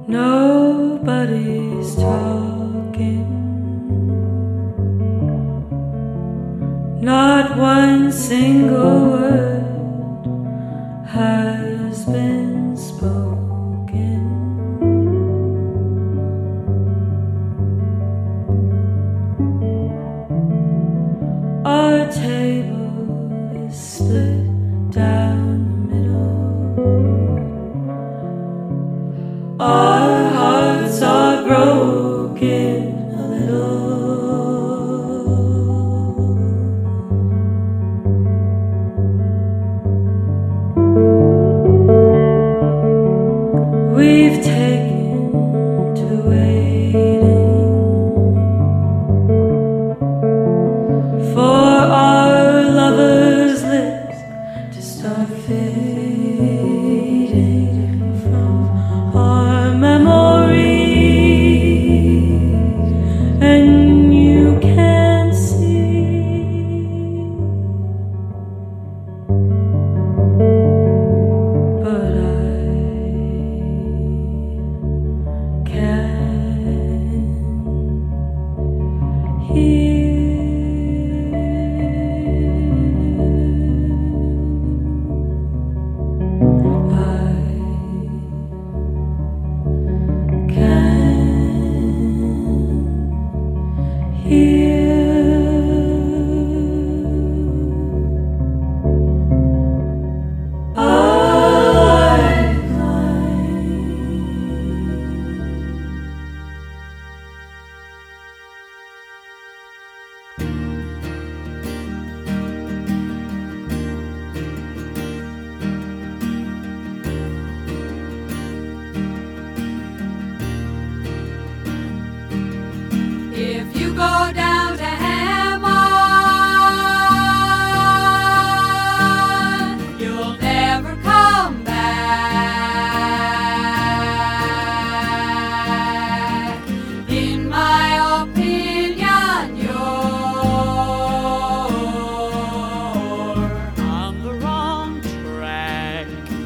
Nobody's talking, not one single word has been spoken. Our table is split down the middle. Our hearts are broken a little. We've taken to waiting for our lovers' lips to start fading from our memory, and you can't see, but I can hear. If you go down to Hammond, you'll never come back. In my opinion, you're on the wrong track.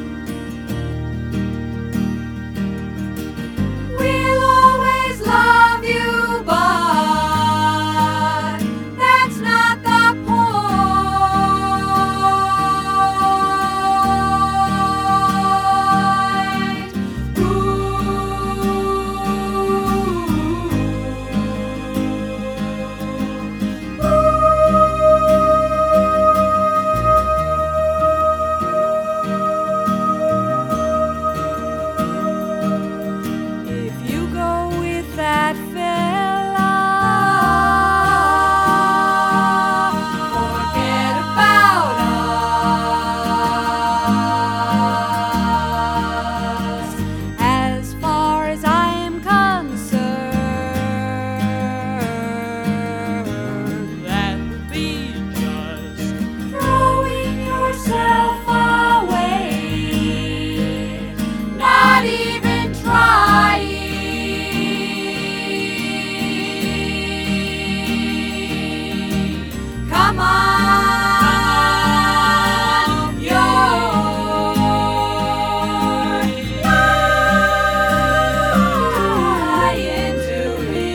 We'll always love you, but that's not the point. If you go with that fella, forget about us. As far as I am concerned, that would be just throwing yourself away, not even trying. Come on, you're lying to me.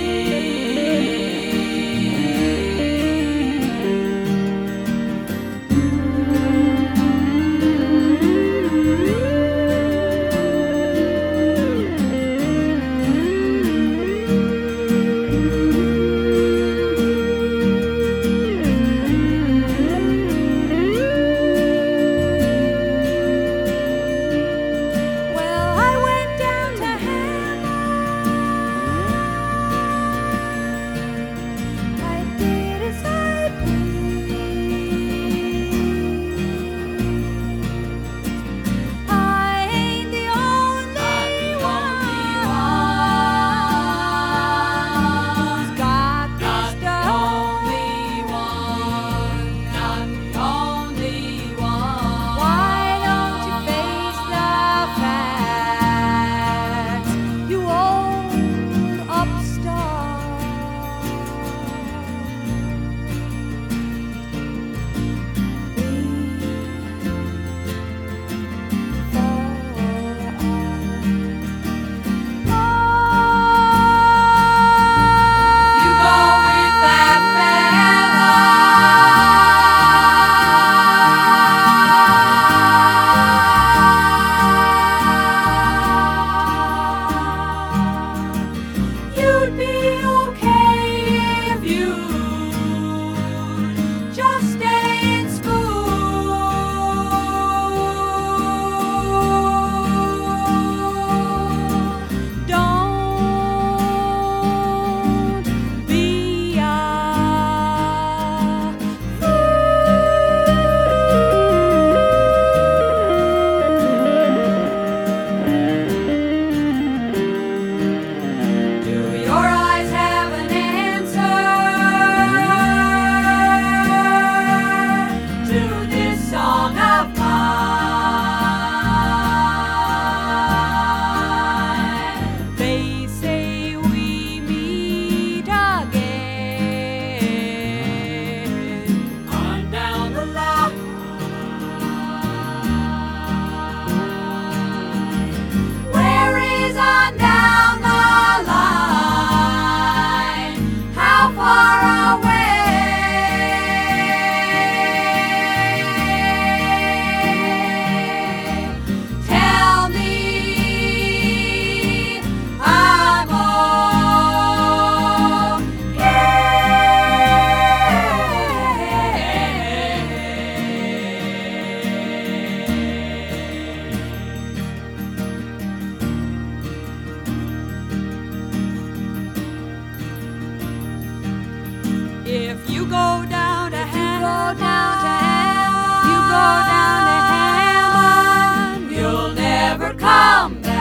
go down to Hammond, you go down to Hammond, you'll never come back.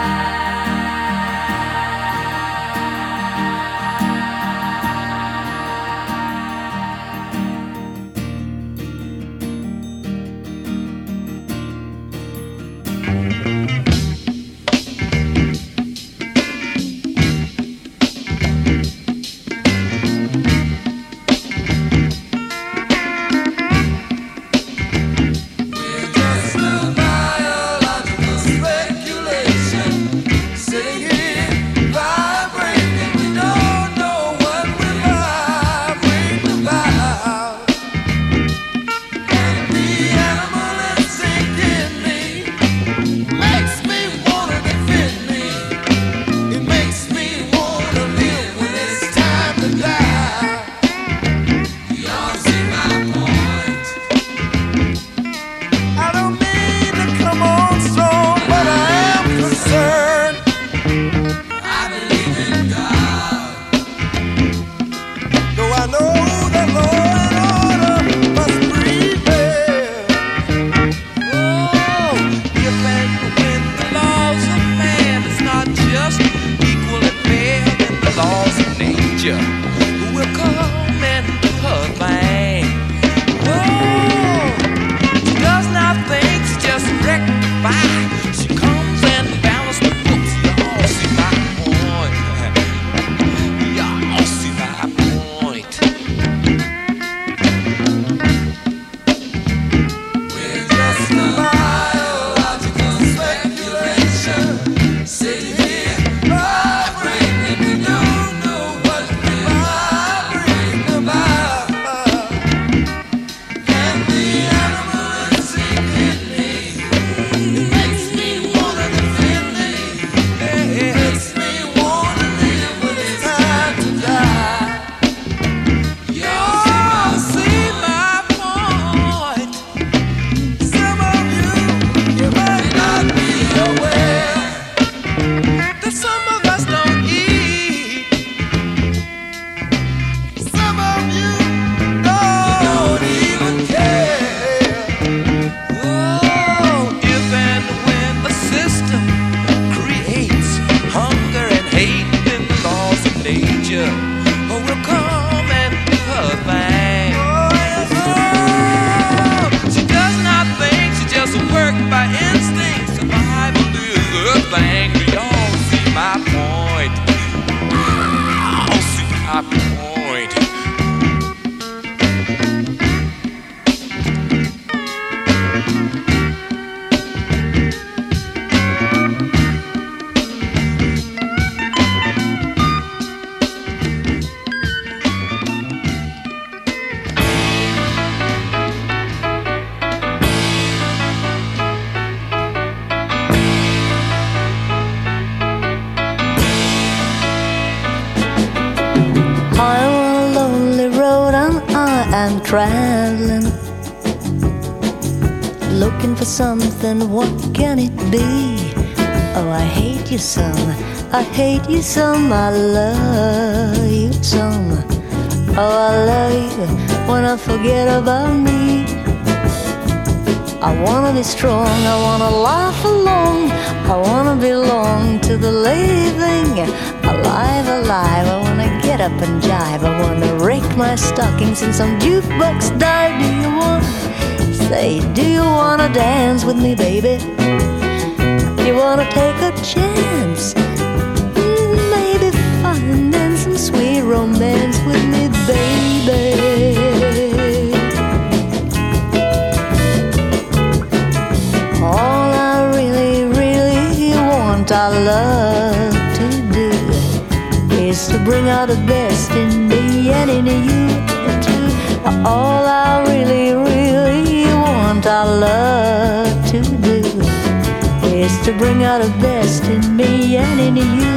Traveling, looking for something, what can it be? Oh, I hate you some, I hate you some, I love you some. Oh, I love you when I forget about me. I wanna be strong, I wanna laugh along, I wanna belong to the living. Alive, alive, I wanna get up and jive, I wanna rake my stockings in some jukebox dive. Do you wanna, say, do you wanna dance with me, baby? You wanna take a chance, maybe fun and some sweet romance with me, baby. All I really, really want, I love to do is to bring out the best in me and in you too. All I really, really want, I love to do is to bring out the best in me and in you.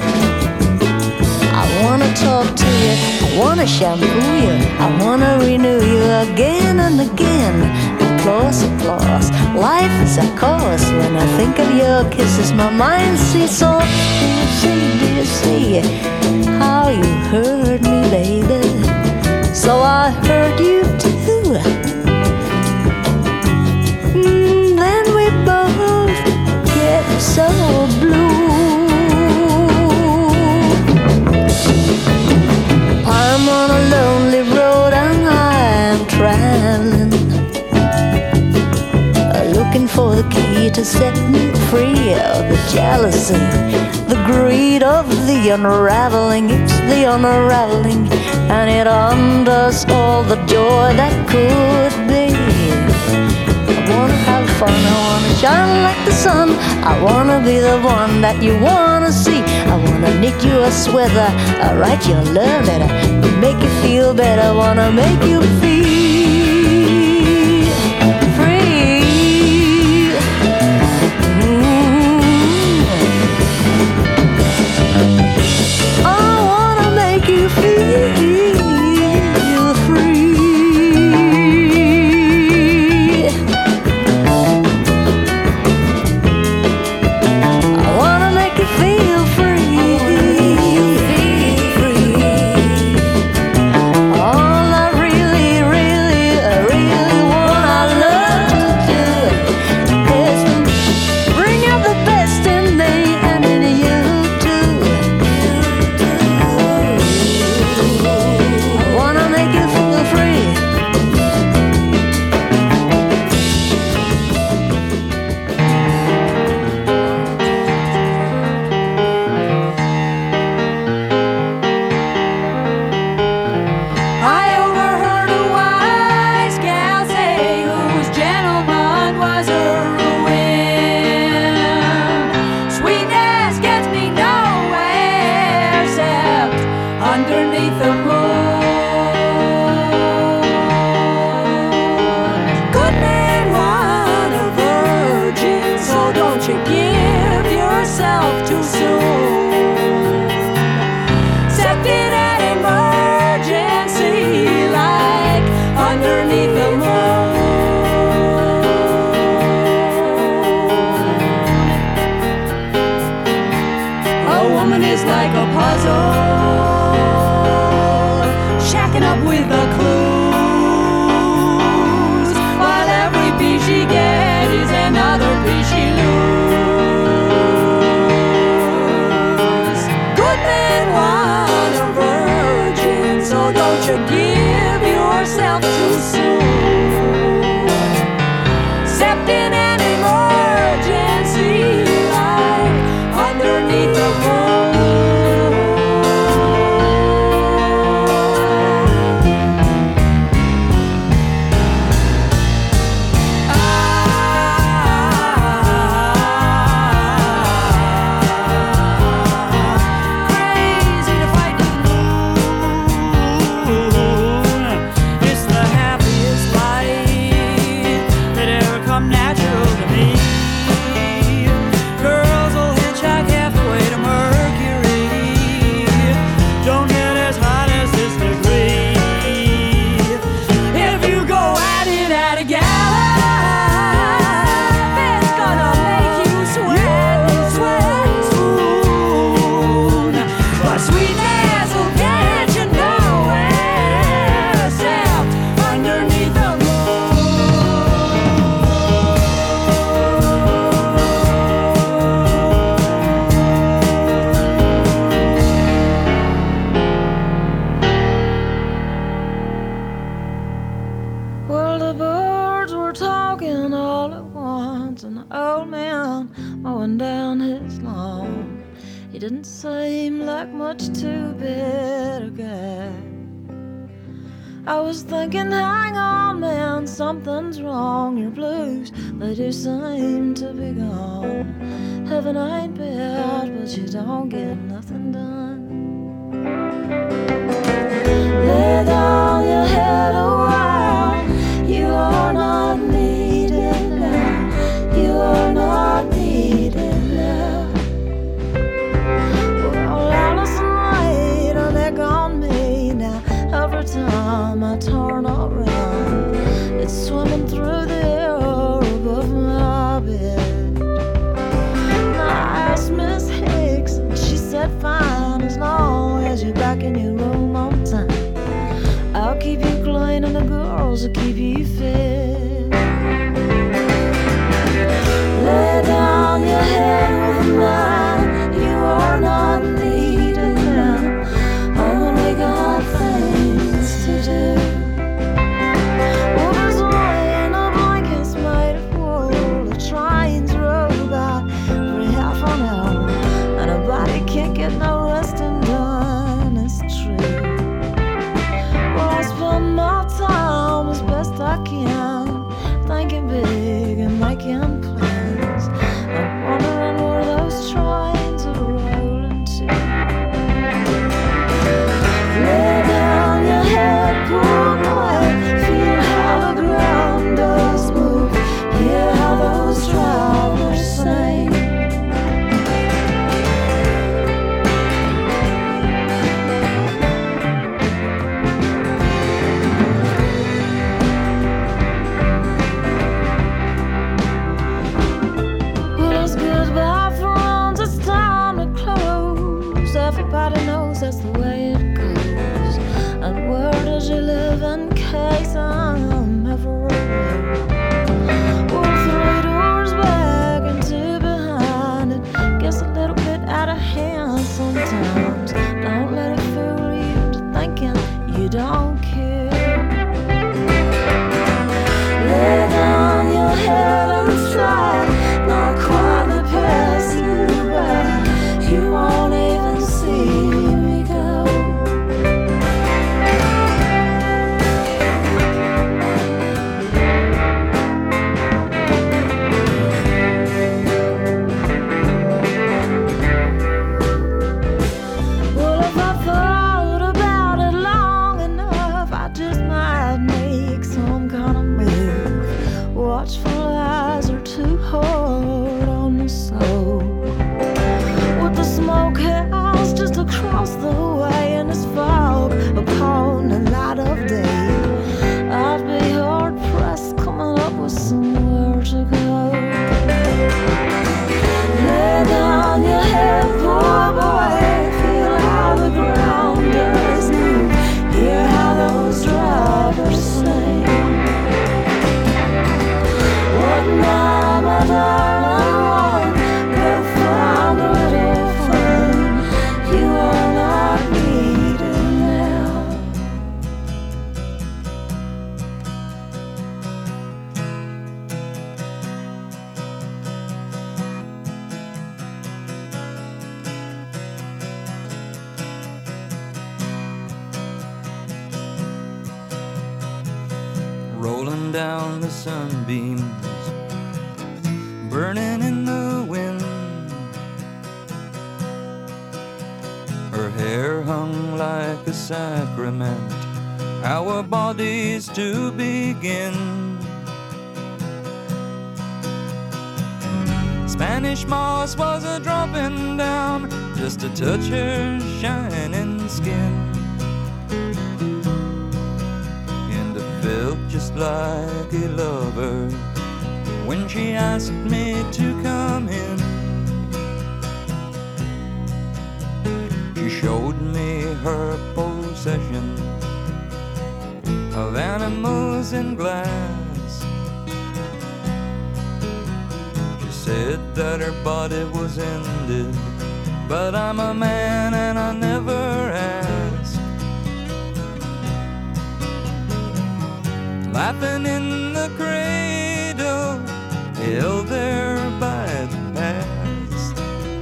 I wanna talk to you, I wanna shampoo you, I wanna renew you again and again. Applause, applause, life is a course. When I think of your kisses, my mind sees off. Do you see how you hurt me, baby? so I heard you too. Then we both get so blue. I'm on a lonely road and I'm traveling, looking for the key to set me free of the jealousy, the greed of the unraveling. It's the unraveling, and it undoes all the joy that could be. I wanna have fun, I wanna shine like the sun, I wanna be the one that you wanna see. I wanna knit you a sweater, I write you a love letter, make you feel better, I wanna make you feel free. I wanna make you feel free. I wanna make you feel free. All I really, really, really want, I love to do is bring out the best in me and in you too. I wanna make you feel free. I overheard a wise gal say whose gentleman was her ruin. Sweetness gets me nowhere except underneath the moon. Good men want a virgin, so don't you give yourself too soon. Except in an emergency, like underneath the moon. A woman is like a puzzle, shacking up with the clues, while every piece she gets is another piece she loses. Good men want a virgin, so don't you give yourself too soon. Except in an emergency, like underneath the moon. Crazy to fight the moon. It's the happiest life that ever come natural to me. Girls will hitchhike half the way to Mercury. Don't get as hot as this degree. If you go at it at a gallop, it's gonna make you sweat and sweat and swoon. But sweetness will get you nowhere except underneath the Well, the birds were talking all at once, and the old man mowing down his lawn. He didn't seem like much too bit a guy. I was thinking, hang on, man, something's wrong. Your blues, they do seem to be gone. Heaven ain't bad, but you don't get nothing done. Lay down your head a while. You are not needed now. You are not needed now. Well, Alice and Wade, they're gone me now. Every time I turn around, it's swimming through the air above my bed. And I asked Miss Hicks, and she said, fine, as long as you're back in your room to keep you fit. Lay down your head with mine. You are not needed now. Only got things to do. Well, there's laying a blankets made of wool. The trains roll by every half an hour, and a body can't get no resting done. It's true. Well, I spend my time as best I can, thinking big and making plans. I'm wondering where those trains are rolling to. Lay down your head, poor boy. Feel how the ground does move. Hear how those drivers sing. Well, it's goodbye, friends. It's time to close. Everybody knows that's the way it goes. And where does you live in case I'm ever around? Well, 3 doors back and 2 behind. It gets a little bit out of hand sometimes. Don't let it fool you into thinking you don't care. Lay down your head and try not quite to pass you by. You won't even see me go. Well, if I thought about it long enough, I just might make some kind of move. Watchful eyes are too hard on the soul. With the smokehouse just across the way and this fog upon the light of day, I'd be hard pressed coming up with somewhere to go. Lay down your head, poor boy. Feel how the ground does move. Hear how those drivers sing. What now, my darling one? Go find a little fun. You are not needed now. Rolling down the sunbeams, burning in the wind. Her hair hung like a sacrament, our bodies to begin. Spanish moss was a dropping down, just to touch her shining skin. And I felt just like a lover when she asked me to come in. She showed me her possession of animals in glass. She said that her body was ended, but I'm a man and I never ask. Laughing in the cradle, held there by the past.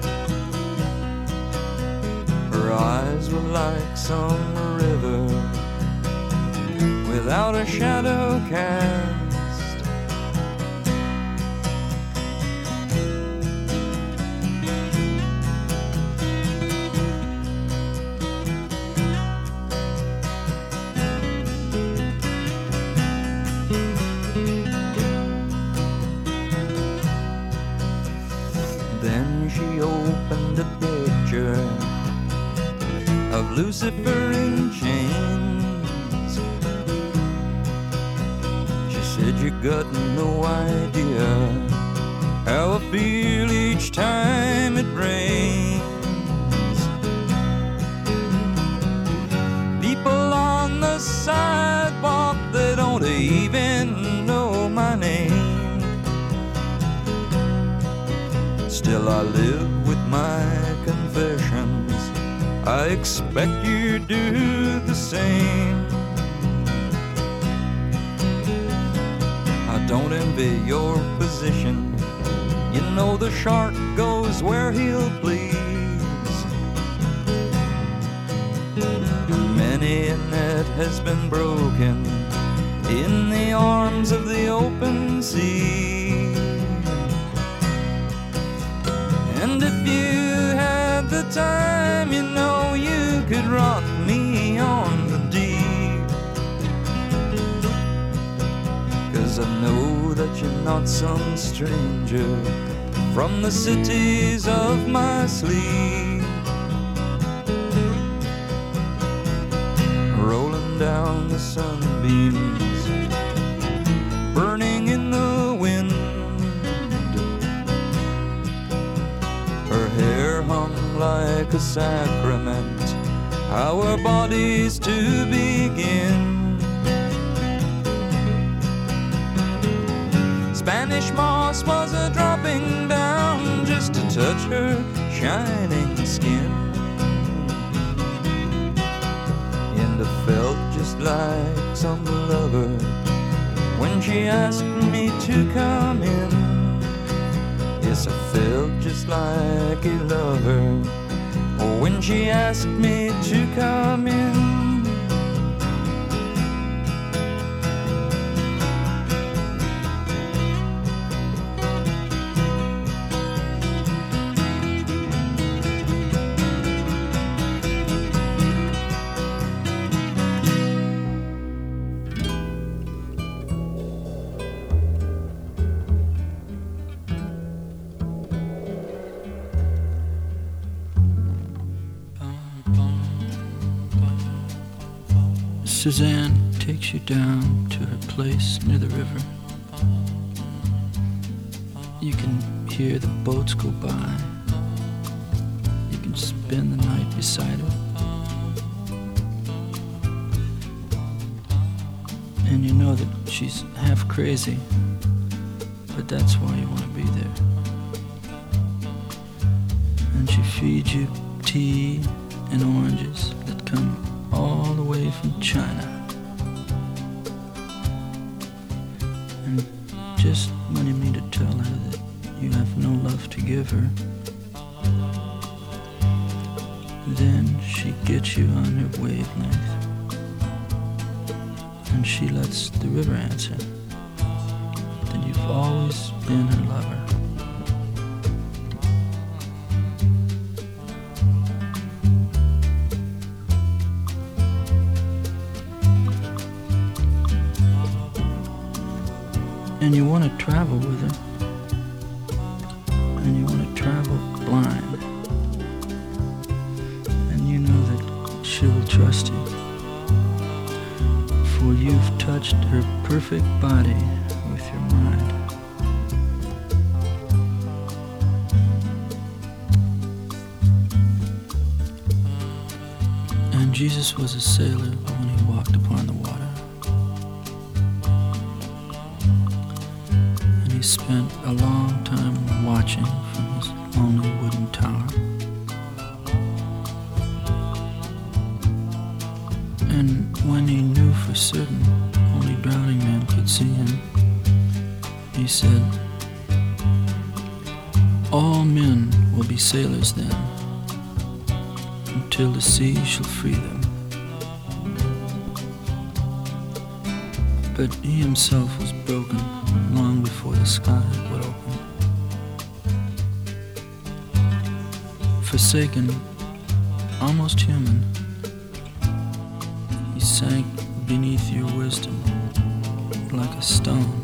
Her eyes were like some river without a shadow cast. Then she opened a picture of Lucifer in chains. She said, you got no idea how I feel each time it rains. People on the sidewalk, they don't even Well, I live with my confessions. I expect you do the same. I don't envy your position. You know the shark goes where he'll please. Many a net has been broken in the arms of the open sea. And if you had the time, you know you could rock me on the deep. 'Cause I know that you're not some stranger from the cities of my sleep. Rolling down the sunbeams, burning in the wind. Her hair hung like a sacrament, our bodies to begin. Spanish moss was a dropping down just to touch her shining skin. And I felt just like some lover when she asked me to come in. Yes, I felt just like a lover when she asked me to come in. Suzanne takes you down to her place near the river. You can hear the boats go by. You can spend the night beside her. And you know that she's half crazy, but that's why you want to be there. And she feeds you tea and oranges that come all the way from China. And just when you mean to tell her that you have no love to give her, then she gets you on her wavelength, and she lets the river answer that you've always been her lover. And you want to travel with her, and you want to travel blind, and you know that she will trust you, for you've touched her perfect body with your mind. And Jesus was a sailor when he walked upon the water. He spent a long time watching from his lonely wooden tower. And when he knew for certain only drowning men could see him, he said, "All men will be sailors then, until the sea shall free them." But he himself was broken long before the sky would open. Forsaken, almost human, he sank beneath your wisdom like a stone.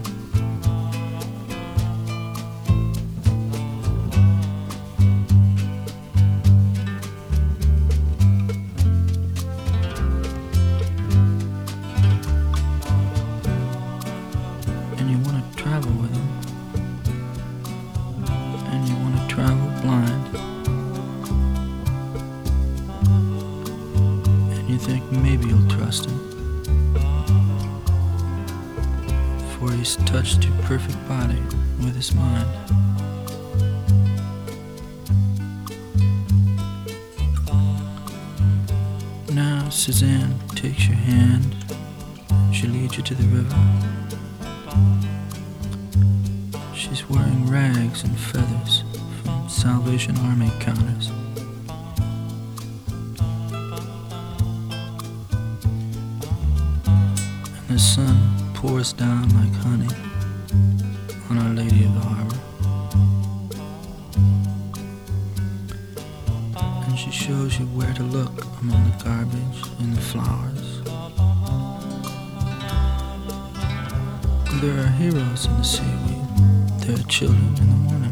Touched your perfect body with his mind. Suzanne takes your hand. She leads you to the river. She's wearing rags and feathers from Salvation Army counters. And the sun pours down like honey on Our Lady of the Harbor. And she shows you where to look among the garbage and the flowers. There are heroes in the seaweed. There are children in the morning.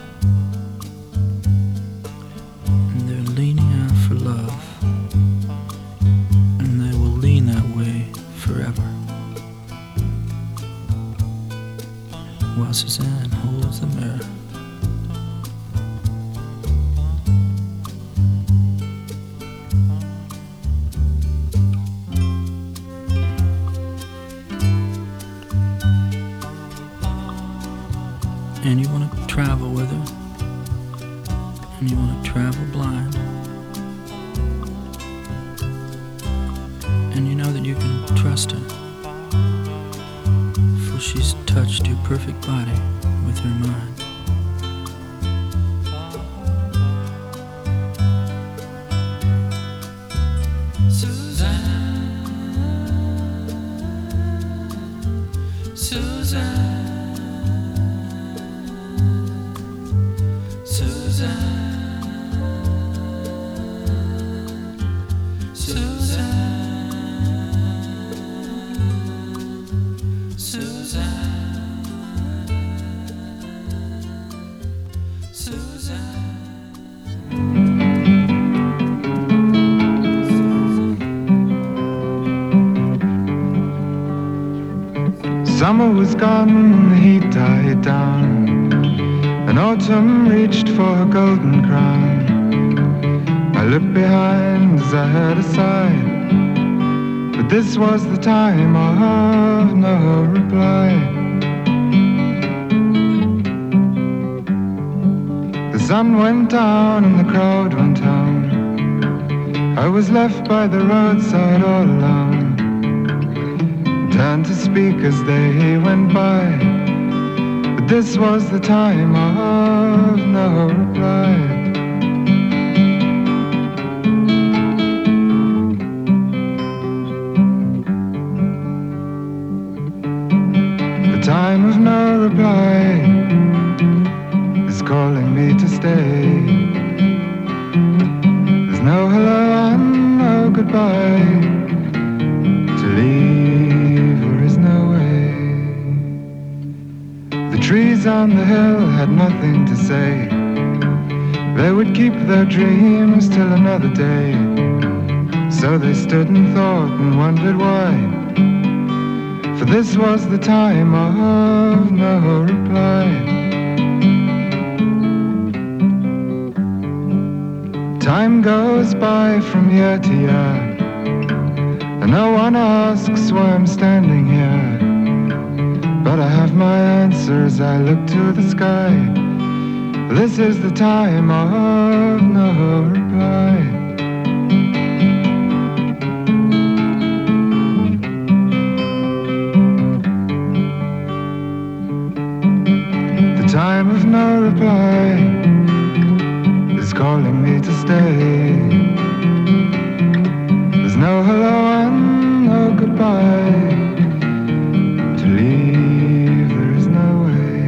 And they're leaning out for love. And they will lean that way forever. While Suzanne holds the mirror. And you want to travel with her, and you want to travel blind, and you know that you can trust her, for she's touched your perfect body with her mind. Suzanne, Suzanne. Summer was gone, the heat died down, and autumn reached for her golden crown. I looked behind as I heard a sigh, but this was the time of no reply. The sun went down and the crowd went home. I was left by the roadside all alone. Turned to speak as they went by, but this was the time of no reply. The time of no reply is calling me to stay. There's no hello and no goodbye. To leave there is no way. The trees on the hill had nothing to say. They would keep their dreams till another day. So they stood and thought and wondered why, for this was the time of no reply. Time goes by from year to year, and no one asks why I'm standing here. But I have my answer as I look to the sky. This is the time of no reply. The time of no reply is calling me to stay. There's no hello and no goodbye. To leave there is no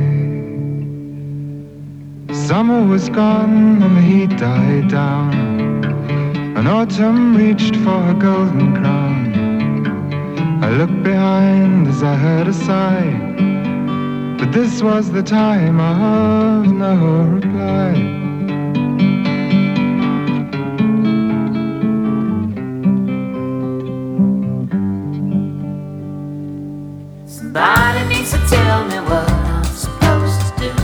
way. Summer was gone and the heat died down, and autumn reached for her golden crown. I looked behind as I heard a sigh, but this was the time of no reply. Somebody needs to tell me what I'm supposed to do.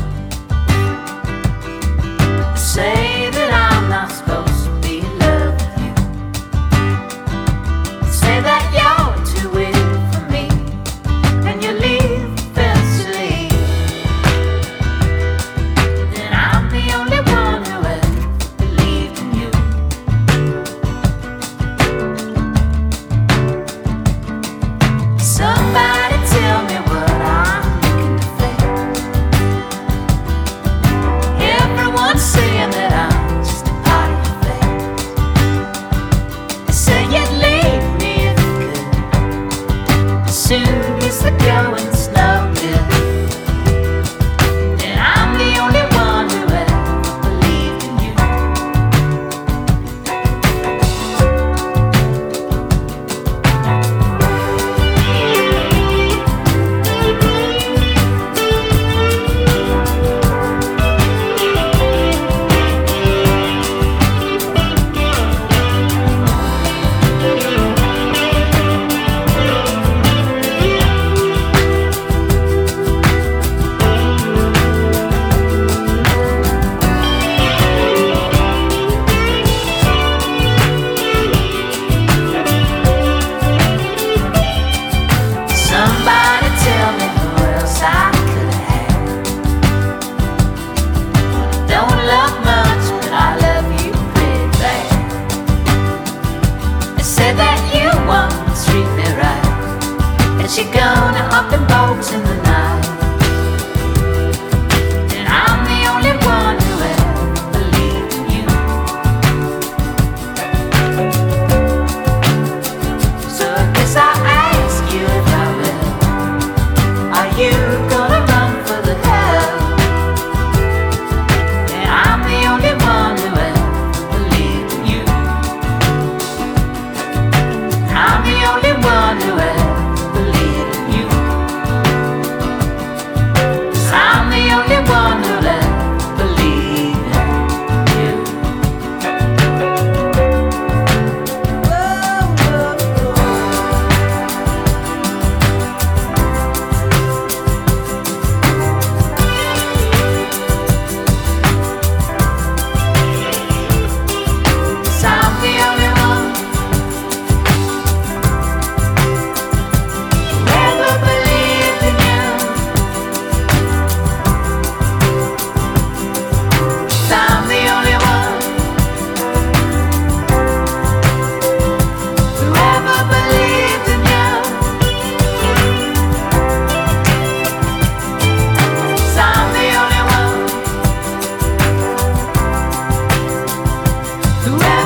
They say that I'm not supposed to be in love with you. They say that you're too weak for me, and you leave eventually. Then I'm the only one up in boats in the night. And I'm the only one who ever believed in you. So I guess I'll ask you if I will. Are you gonna run for the hell? And I'm the only one who ever believed in you. I'm the only one who ever believed in you. 'Cause I'm the only one who'll ever believe in you. Cause I'm the only one who ever believed in you. Cause I'm the only one who ever believed in you. Cause I'm the only one who ever